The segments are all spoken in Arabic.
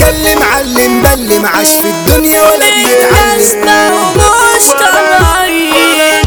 هتكلم علم بلم عاش في الدنيا ولا بيتعلم. مش طبيعيين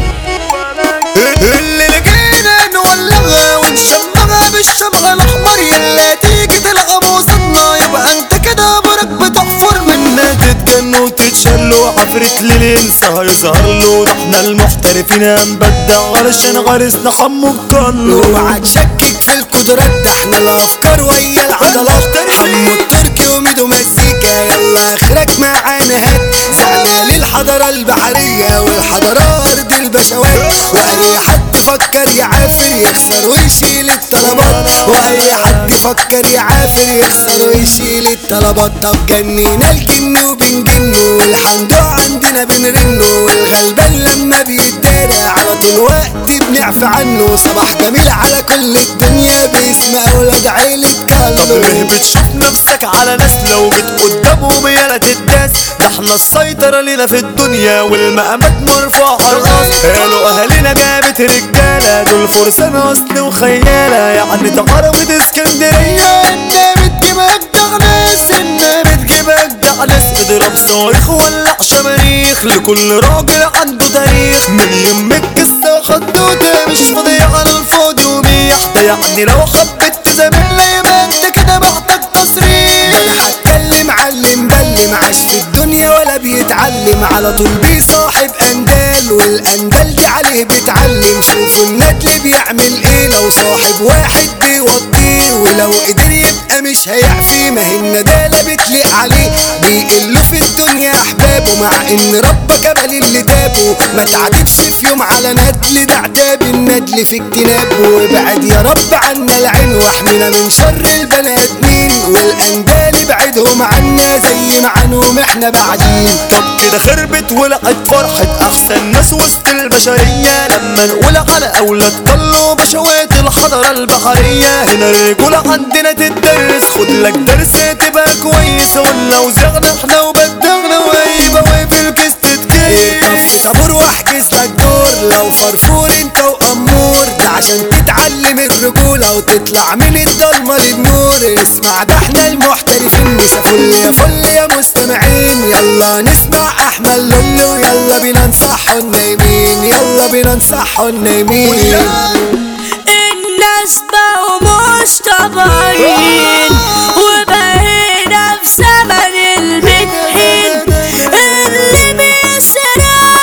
اللي لقينا نولغها ونشمغها بالشمع الاحمر، يلا تيجي تلعب وصلنا يبقى انت كده برك بتحفر منا. تتجن وتتشلوا عفريت للانسى يظهر له، ده احنا المحترفين هنبدع علشان غرسنا حمو بضله. اوعى تشكك في القدرات، ده احنا الافكار ويا العضلات. حمو التركي وميدو مزيكا يلا اخرك معانا هات. زعنا للحضارة البحرية والحضارة ارض البشوات، واي حد فكر يعافر يخسر ويشيل الطلبات، واي حد فكر يعافر يخسر ويشيل الطلبات. طب جنينا الجن وبنجنه والحمد عندنا بنرنه، والغلبان لما بيتدارى على طول وقت بنعفى عنه. صباح جميل على كل الدنيا باسم اولاد عيلة كالو. طب ليه بتشوف نفسك على ناس لو جيت قدامهم يالا تداس؟ ده احنا السيطرة لينا في الدنيا والمقامات مرفوعة الراس. قالوا اهالينا جابت رجالة دول فرسان اصل وخيالة، يعني تقربت اسكندرية انها بتجيب اجدع ناس، انها بتجيب اجدع ناس. اضرب صواريخ ولع شماريخ لكل راجل عنده تاريخ، من يمك قصة خدودة مش فاضية على الفاضي وميح. ده يعني لو حبيت تزاملنا يبقى انت كده محتاج تصريح. انا هتكلم علم بلم عاش في الدنيا ولا بيتعلم، على طول بيصاحب اندال والاندال دي عليه بيتعلم. شوفوا الندل بيعمل ايه لو صاحب واحد بيوطيه، ولو قدر يبقى مش هيعفي ما هي الندالة بتليق عليه. بيقلوا في الدنيا احبابه مع ان ربك قبل اللي تابه. ما تعدبش في يوم على ندل، ده عتاب الندل في اجتنابه. وابعد يا رب عنا العين واحمينا من شر البني ادمين، والاندال ابعدهم عنا زي ما عنهم احنا بعدين. طب كده خربت ولقت فرحة احسن ناس وسط البشرية لما نقول على اولاد كله بشوات الحضارة البحرية. هنا الرجولة عندنا تدرس، خد لك درس تبقى كويس. ولو زغنا احنا وبدغنا ويبقى واقف الكيس تتكيف. طب في طابور واحجز لك دور لو فرفور انت وامور، ده عشان تتعلم الرجولة وتطلع من الضلمة للنور. اسمع ده احنا المحترفين مسا فل يا فل يا مستمعين. يلا نسمع احمد لولو يلا بينا نصحوا النايمين، يلا بينا نصحوا النايمين. الناس بقوا مش طبيعيين وبقينا في زمن المدحين، اللي بيسرق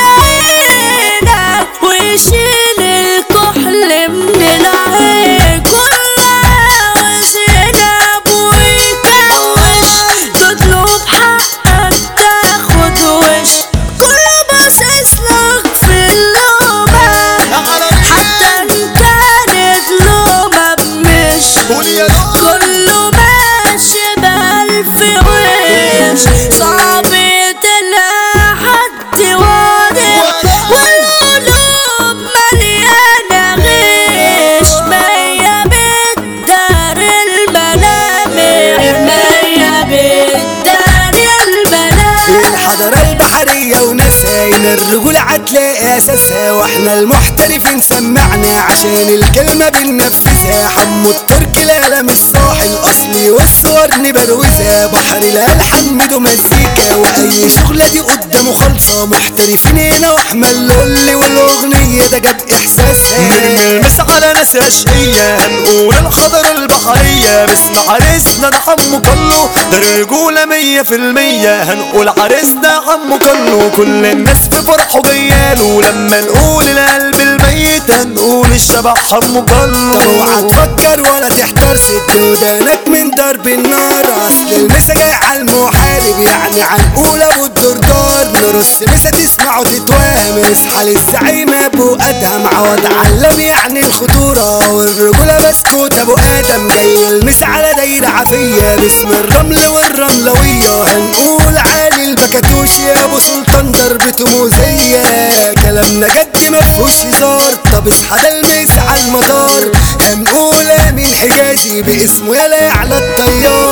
عينك ويشيل الكحل من العين. كل عاوز ينام ويكوش، تطلب حقك تاخد وش. كله باصص لك في اللومة حتى ان كانت لومة بمش. كله ماشي بألف وش، صعب تلاقي حد واضح والقلوب مليانة غش. مية بتدار الملامح، مية بتدار الملامح. الحضارة البحرية وناسها هنا الرجولة هتلاقي اساسها، واحنا المحترفين سمعنا عشان الكلمة بننفذها. حمو التركي القلم الصاحي الاصلي والصور نبروزها، بحر الالحان ميدو مزيكا واي شغلة دي قدامه خالصة. محترفين هنا واحمد لولي والاغنية ده جاب احساسها. نرمي المس على ناس اشقية هنقول الحضارة البحرية باسم عريسنا ده حمو كله، ده رجولة 100%. هنقول عريسنا حمو كله كل الناس في فرحه جياله. لما نقول القلب الميت هنقول الشبح حمو كله. طب اوعى تفكر ولا تحتار ست ودانك من ضرب النار، اصل المسا جاي على المحارب يعني هنقول ابو الدردار. نرص مسا تسمع وتتوهم، اصحى للزعيم ابو ادهم عوض علم يعني الخطورة والرجولة بسكوت ابو ادم. جاي المسا على دايرة عافية باسم الرمل والرملوية، هنقول عالي البكاتوش يا ابو سلطان ضربته موزية. كلامنا جد مفهوش هزار، طب اصحى ده المس على المدار. هنقول امين حجازي باسمه يلا على الطيار،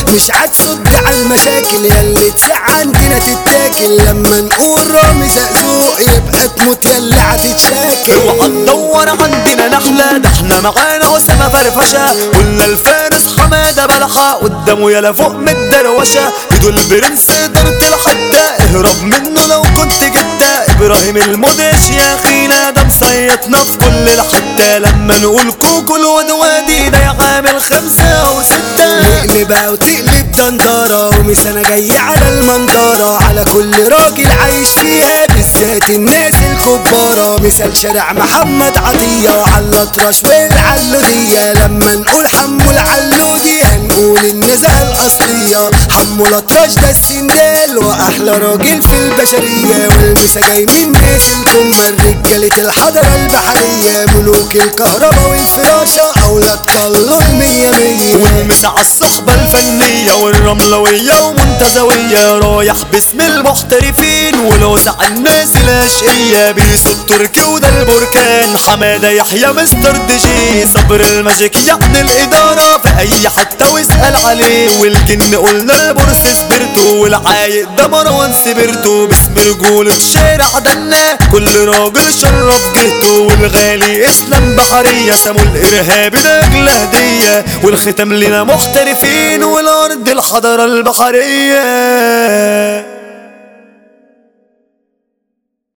مش هتصد على المشاكل ياللي تسع عندنا تتاكل، لما نقول رامي زقزوق يبقى تموت ياللي هتتشاكل. اوعى تدور عندنا نحلة، ده احنا معانا أسامة فرفشة، قلنا الفارس حمادة بلحة قدامه يلا فوق من الدروشة، ايده البرنس قدرت الحدة اهرب منه لو كنت جدة. ابراهيم المدهش يا اخينا ده مصيطنا في كل الحتة، لما نقول كوكو الواد وادي ده يعامل 5 أو 6. نقلبها وتقلب دندرة ومسانة جاية على المنظرة، على كل راجل عايش فيها بالذات الناس الكبارة. مثال شارع محمد عطية على الأطرش والعلودية، لما نقول حمو العلودي هنقول النزعة الأصلية. حمو الأطرش ده السندال وأحلى راجل في البشرية، والمسا جاي من ناس الكمة رجالة الحضرة البحرية، ملوك الكهرباء والفراشة أولاد طلوا المية مية. والمسا عالصحبة الفنية والرملوية ومنتزوية، رايح باسم المحترفين ولوزع الناس الاشقية. بيسو التركي وده البركان حمادة يحيى مستر دي جي، صبر الماجيك يعني الإدارة في أي حتة واسأل عليه. والجن قلنا البورس سبرتو والعايق ده مروان سبرتو، باسم رجولة شارع دنا كل راجل شرف جهته. والغالي اسلام بحرية سمو الإرهابي ده أجل هدية، والختام لنا محترفين والأرض الحضارة البحرية.